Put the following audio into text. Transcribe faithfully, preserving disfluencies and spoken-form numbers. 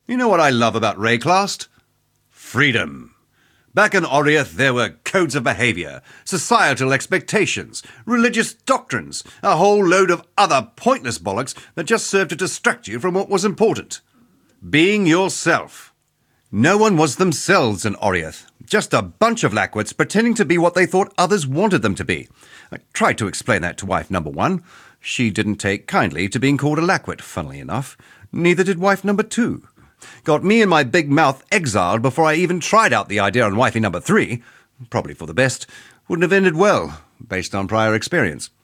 You know what I love about Rayclast? Freedom. Back in Oriath, there were codes of behaviour, societal expectations, religious doctrines, a whole load of other pointless bollocks that just served to distract you from what was important. Being yourself. No one was themselves in Oriath, just a bunch of lackwits pretending to be what they thought others wanted them to be. I tried to explain that to wife number one. She didn't take kindly to being called a lackwit, funnily enough. Neither did wife number two. Got me and my big mouth exiled before I even tried out the idea on wifey number three. Probably for the best. Wouldn't have ended well, based on prior experience.